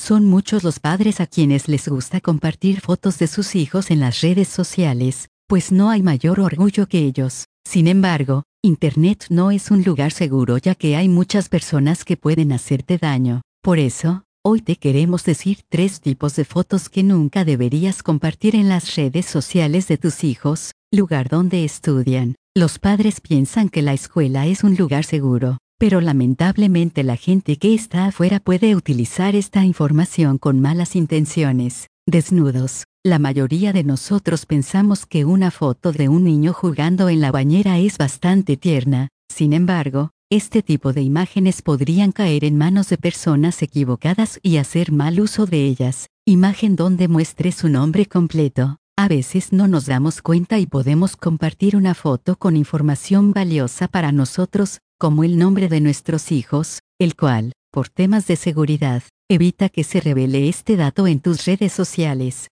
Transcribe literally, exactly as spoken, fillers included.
Son muchos los padres a quienes les gusta compartir fotos de sus hijos en las redes sociales, pues no hay mayor orgullo que ellos. Sin embargo, Internet no es un lugar seguro ya que hay muchas personas que pueden hacerte daño. Por eso, hoy te queremos decir tres tipos de fotos que nunca deberías compartir en las redes sociales de tus hijos, lugar donde estudian. Los padres piensan que la escuela es un lugar seguro, pero lamentablemente la gente que está afuera puede utilizar esta información con malas intenciones. Desnudos. La mayoría de nosotros pensamos que una foto de un niño jugando en la bañera es bastante tierna. Sin embargo, este tipo de imágenes podrían caer en manos de personas equivocadas y hacer mal uso de ellas. Imagen donde muestre su nombre completo. A veces no nos damos cuenta y podemos compartir una foto con información valiosa para nosotros, como el nombre de nuestros hijos, el cual, por temas de seguridad, evita que se revele este dato en tus redes sociales.